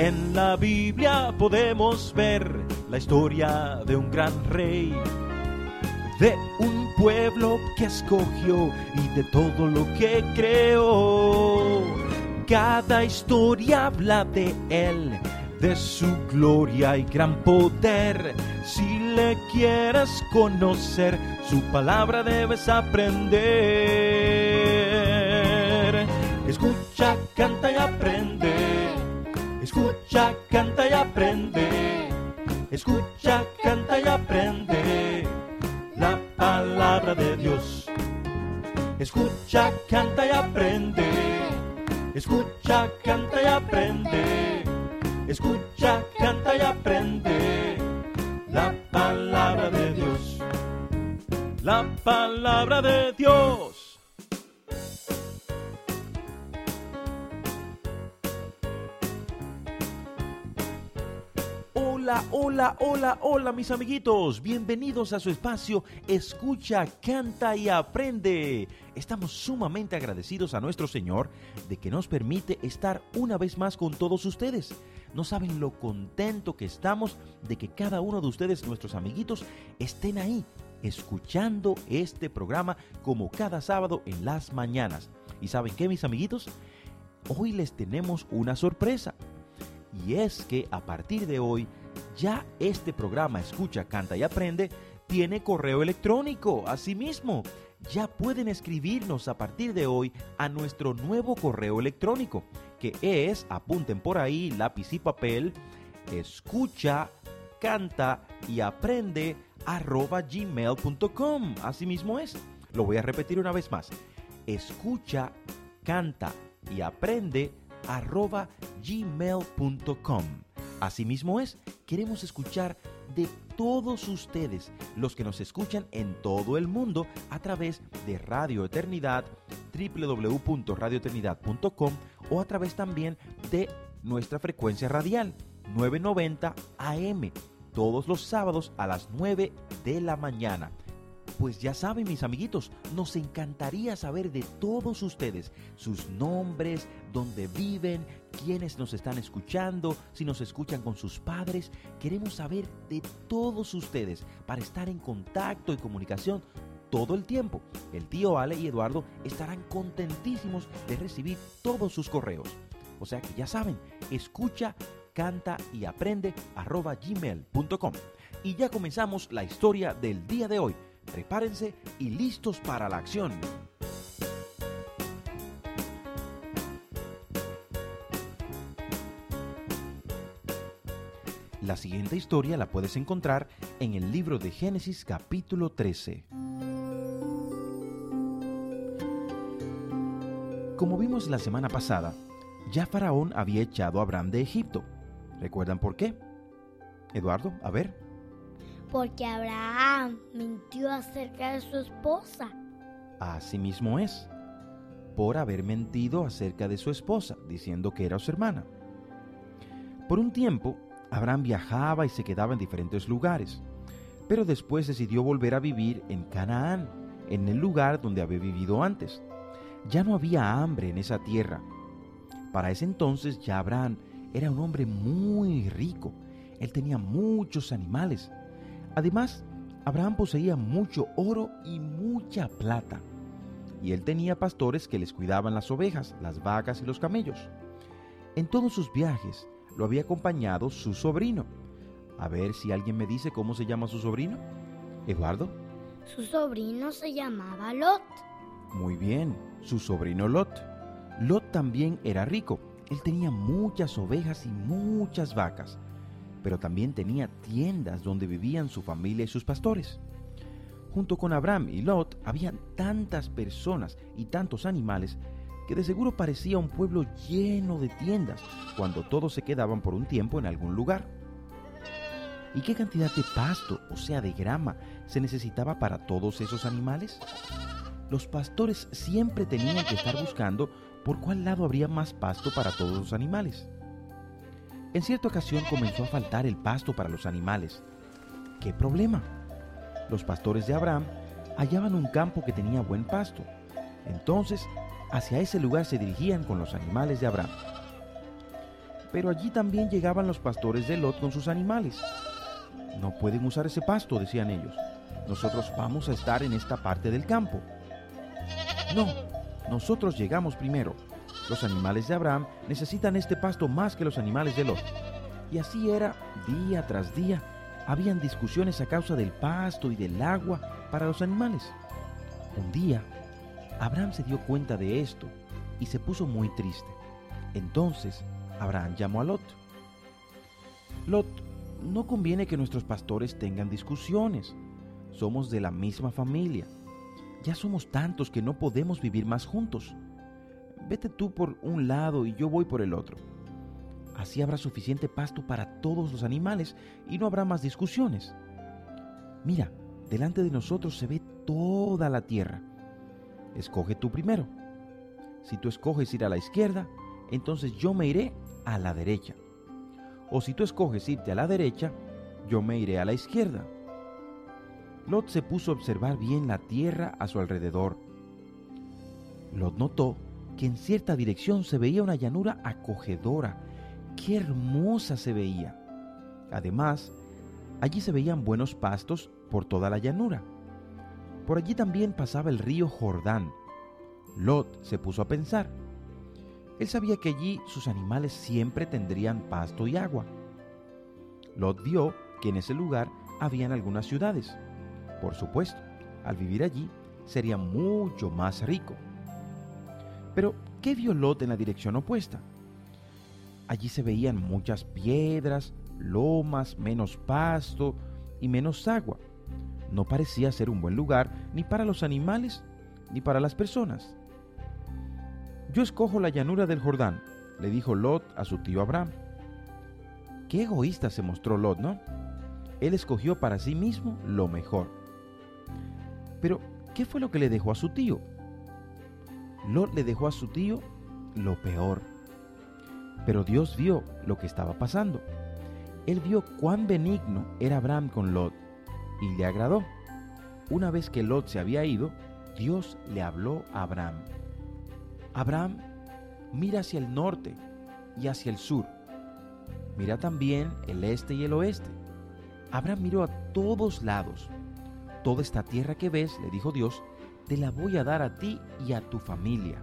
En la Biblia podemos ver la historia de un gran rey, de un pueblo que escogió y de todo lo que creó. Cada historia habla de él, de su gloria y gran poder. Si le quieres conocer, su palabra debes aprender. Escucha, canta y aprende. Escucha, canta y aprende. Escucha, canta y aprende la palabra de Dios. Escucha, canta y aprende. Escucha, canta y aprende. Escucha, canta y aprende la palabra de Dios. La palabra de Dios. Hola, hola, hola, hola mis amiguitos, bienvenidos a su espacio Escucha, Canta y Aprende. Estamos sumamente agradecidos a nuestro Señor de que nos permite estar una vez más con todos ustedes. No saben lo contento que estamos de que cada uno de ustedes, nuestros amiguitos, estén ahí escuchando este programa como cada sábado en las mañanas. ¿Y saben qué, mis amiguitos? Hoy les tenemos una sorpresa. Y es que a partir de hoy, ya este programa Escucha, Canta y Aprende tiene correo electrónico. Asimismo, ya pueden escribirnos a partir de hoy a nuestro nuevo correo electrónico, que es, apunten por ahí, lápiz y papel, escucha, canta y aprende @gmail.com. Asimismo es. Lo voy a repetir una vez más. Escucha, canta y aprende @gmail.com. Asimismo es, queremos escuchar de todos ustedes, los que nos escuchan en todo el mundo a través de Radio Eternidad, www.radioeternidad.com, o a través también de nuestra frecuencia radial 990 AM, todos los sábados a las 9 de la mañana. Pues ya saben, mis amiguitos, nos encantaría saber de todos ustedes, sus nombres, dónde viven, quiénes nos están escuchando, si nos escuchan con sus padres. Queremos saber de todos ustedes para estar en contacto y comunicación todo el tiempo. El tío Ale y Eduardo estarán contentísimos de recibir todos sus correos. O sea que ya saben, escucha, canta y aprende @gmail.com. Y ya comenzamos la historia del día de hoy. Prepárense y listos para la acción. La siguiente historia la puedes encontrar en el libro de Génesis capítulo 13. Como vimos la semana pasada, ya Faraón había echado a Abraham de Egipto. ¿Recuerdan por qué? Eduardo, a ver. Porque Abraham mintió acerca de su esposa. Así mismo es, por haber mentido acerca de su esposa, diciendo que era su hermana. Por un tiempo, Abraham viajaba y se quedaba en diferentes lugares, pero después decidió volver a vivir en Canaán, en el lugar donde había vivido antes. Ya no había hambre en esa tierra. Para ese entonces ya Abraham era un hombre muy rico. Él tenía muchos animales. Además, Abraham poseía mucho oro y mucha plata. Y él tenía pastores que les cuidaban las ovejas, las vacas y los camellos. En todos sus viajes lo había acompañado su sobrino. A ver si alguien me dice cómo se llama su sobrino. ¿Eduardo? Su sobrino se llamaba Lot. Muy bien, su sobrino Lot. Lot también era rico. Él tenía muchas ovejas y muchas vacas, pero también tenía tiendas donde vivían su familia y sus pastores. Junto con Abraham y Lot había tantas personas y tantos animales que de seguro parecía un pueblo lleno de tiendas cuando todos se quedaban por un tiempo en algún lugar. ¿Y qué cantidad de pasto, o sea de grama, se necesitaba para todos esos animales? Los pastores siempre tenían que estar buscando por cuál lado habría más pasto para todos los animales. En cierta ocasión comenzó a faltar el pasto para los animales. ¿Qué problema? Los pastores de Abraham hallaban un campo que tenía buen pasto. Entonces, hacia ese lugar se dirigían con los animales de Abraham. Pero allí también llegaban los pastores de Lot con sus animales. No pueden usar ese pasto, decían ellos. Nosotros vamos a estar en esta parte del campo. No, nosotros llegamos primero. Los animales de Abraham necesitan este pasto más que los animales de Lot. Y así era día tras día. Habían discusiones a causa del pasto y del agua para los animales. Un día, Abraham se dio cuenta de esto y se puso muy triste. Entonces, Abraham llamó a Lot. Lot, no conviene que nuestros pastores tengan discusiones. Somos de la misma familia. Ya somos tantos que no podemos vivir más juntos. Vete tú por un lado y yo voy por el otro. Así habrá suficiente pasto para todos los animales y no habrá más discusiones. Mira, delante de nosotros se ve toda la tierra. Escoge tú primero. Si tú escoges ir a la izquierda, entonces yo me iré a la derecha. O si tú escoges irte a la derecha, yo me iré a la izquierda. Lot se puso a observar bien la tierra a su alrededor. Lot notó que en cierta dirección se veía una llanura acogedora. ¡Qué hermosa se veía! Además, allí se veían buenos pastos por toda la llanura. Por allí también pasaba el río Jordán. Lot se puso a pensar. Él sabía que allí sus animales siempre tendrían pasto y agua. Lot vio que en ese lugar habían algunas ciudades. Por supuesto, al vivir allí sería mucho más rico. Pero, ¿qué vio Lot en la dirección opuesta? Allí se veían muchas piedras, lomas, menos pasto y menos agua. No parecía ser un buen lugar ni para los animales ni para las personas. Yo escojo la llanura del Jordán, le dijo Lot a su tío Abraham. Qué egoísta se mostró Lot, ¿no? Él escogió para sí mismo lo mejor. Pero, ¿qué fue lo que le dejó a su tío? Lot le dejó a su tío lo peor. Pero Dios vio lo que estaba pasando. Él vio cuán benigno era Abraham con Lot y le agradó. Una vez que Lot se había ido, Dios le habló a Abraham. Abraham, mira hacia el norte y hacia el sur. Mira también el este y el oeste. Abraham miró a todos lados. Toda esta tierra que ves, le dijo Dios, te la voy a dar a ti y a tu familia.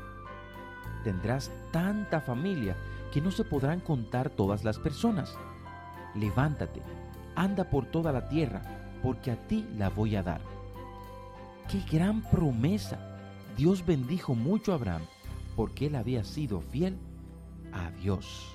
Tendrás tanta familia que no se podrán contar todas las personas. Levántate, anda por toda la tierra, porque a ti la voy a dar. ¡Qué gran promesa! Dios bendijo mucho a Abraham, porque él había sido fiel a Dios.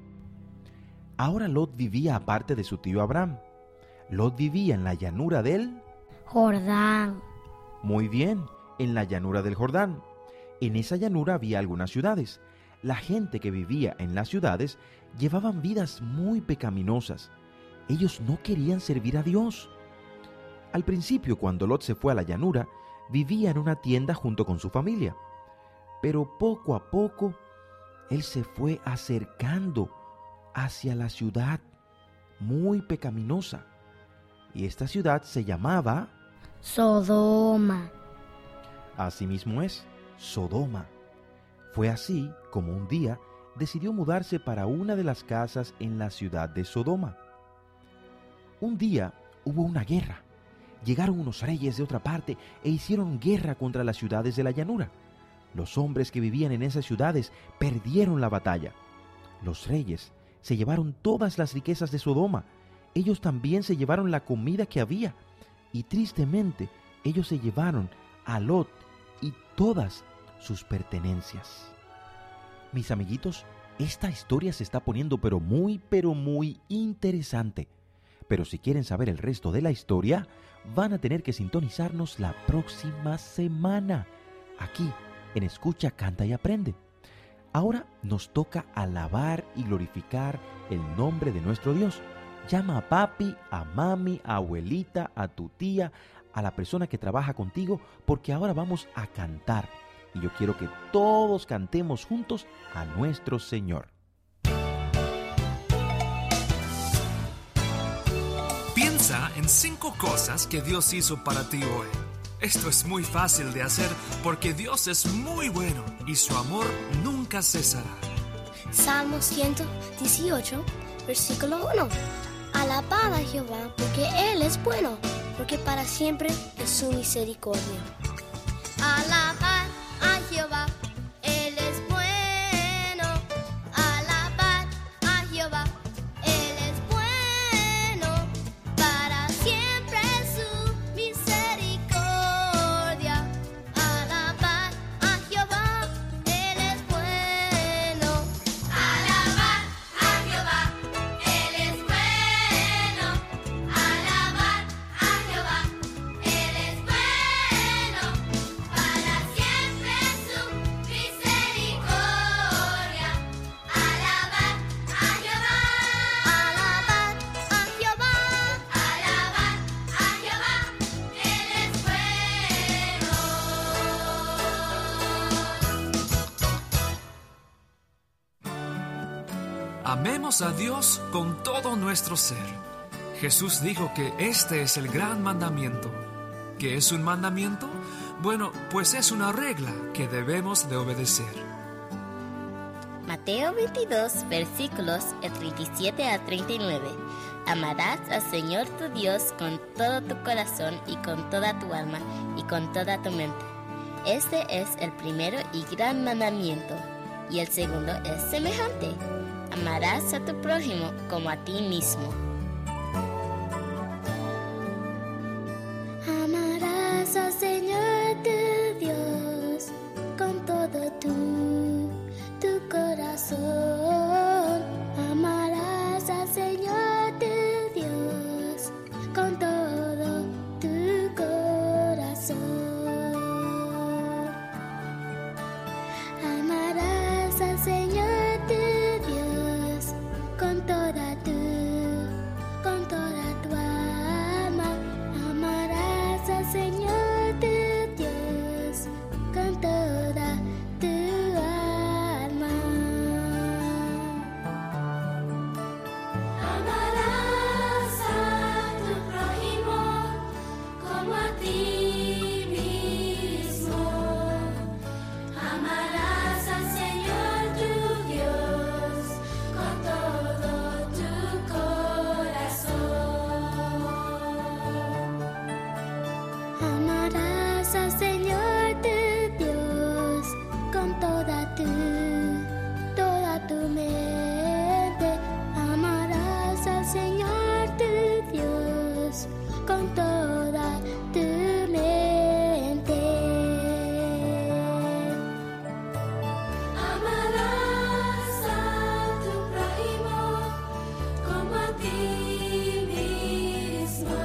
Ahora Lot vivía aparte de su tío Abraham. Lot vivía en la llanura del Jordán. Muy bien, en la llanura del Jordán. En esa llanura había algunas ciudades. La gente que vivía en las ciudades llevaban vidas muy pecaminosas. Ellos no querían servir a Dios. Al principio, cuando Lot se fue a la llanura, vivía en una tienda junto con su familia. Pero poco a poco, él se fue acercando hacia la ciudad muy pecaminosa. Y esta ciudad se llamaba Sodoma. Así mismo es, Sodoma. Fue así como un día decidió mudarse para una de las casas en la ciudad de Sodoma. Un día hubo una guerra. Llegaron unos reyes de otra parte e hicieron guerra contra las ciudades de la llanura. Los hombres que vivían en esas ciudades perdieron la batalla. Los reyes se llevaron todas las riquezas de Sodoma. Ellos también se llevaron la comida que había. Y tristemente, ellos se llevaron a Lot y todas sus pertenencias. Mis amiguitos, esta historia se está poniendo pero muy interesante. Pero si quieren saber el resto de la historia, van a tener que sintonizarnos la próxima semana, aquí en Escucha, Canta y Aprende. Ahora nos toca alabar y glorificar el nombre de nuestro Dios. Llama a papi, a mami, a abuelita, a tu tía, a la persona que trabaja contigo, porque ahora vamos a cantar. Y yo quiero que todos cantemos juntos a nuestro Señor. Piensa en 5 cosas que Dios hizo para ti hoy. Esto es muy fácil de hacer porque Dios es muy bueno y su amor nunca cesará. Salmo 118, versículo 1. Alabad a Jehová porque Él es bueno, porque para siempre es su misericordia. Alabad a Jehová, Él es bueno. Alabad a Jehová, Él es bueno, para siempre es su misericordia. Alabad a Jehová, Él es bueno. Alabad a Jehová, Él es bueno. Alabad a Jehová, Él es bueno, para siempre su misericordia. Alabad a Jehová, alabad a Jehová, alabad a Jehová, Él es bueno. Amemos a Dios con todo nuestro ser. Jesús dijo que este es el gran mandamiento. ¿Qué es un mandamiento? Bueno, pues es una regla que debemos de obedecer. Mateo 22, versículos 37 a 39. Amarás al Señor tu Dios con todo tu corazón y con toda tu alma y con toda tu mente. Este es el primero y gran mandamiento. Y el segundo es semejante. Amarás a tu prójimo como a ti mismo. Amarás al Señor tu Dios con todo tu corazón. Amarás al Señor tu Dios con todo tu corazón. Amarás al Señor tu Dios con toda tu alma. Amarás al Señor tu Dios con toda tu alma. Amarás a tu prójimo como a ti mismo. Amarás al Señor tu Dios con todo tu corazón. Amarás al Señor tu Dios con toda tu mente. Amarás al Señor tu Dios con toda tu mente. Amarás a tu prójimo como a ti mismo.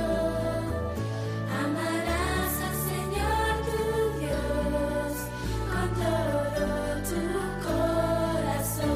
Amarás al Señor tu Dios con todo tu corazón.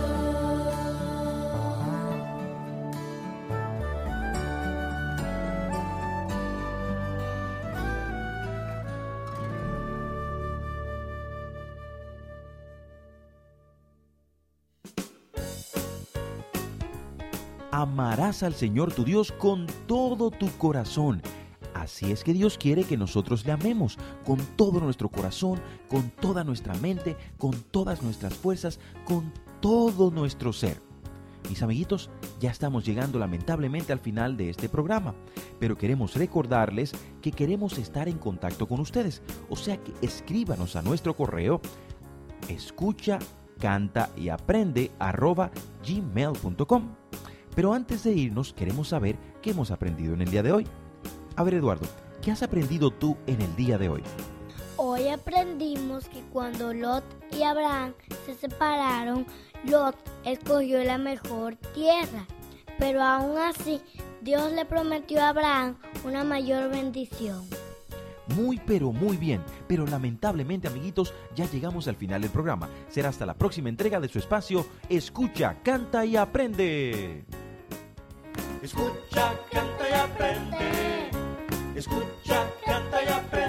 Amarás al Señor tu Dios con todo tu corazón. Así es que Dios quiere que nosotros le amemos con todo nuestro corazón, con toda nuestra mente, con todas nuestras fuerzas, con todo nuestro ser. Mis amiguitos, ya estamos llegando lamentablemente al final de este programa, pero queremos recordarles que queremos estar en contacto con ustedes, o sea que escríbanos a nuestro correo escuchacantayaprende@gmail.com. Pero antes de irnos, queremos saber qué hemos aprendido en el día de hoy. A ver, Eduardo, ¿qué has aprendido tú en el día de hoy? Hoy aprendimos que cuando Lot y Abraham se separaron, Lot escogió la mejor tierra, pero aún así Dios le prometió a Abraham una mayor bendición. Muy bien, pero lamentablemente, amiguitos, ya llegamos al final del programa. Será hasta la próxima entrega de su espacio Escucha, Canta y Aprende. Escucha, canta y aprende. Escucha, canta y aprende.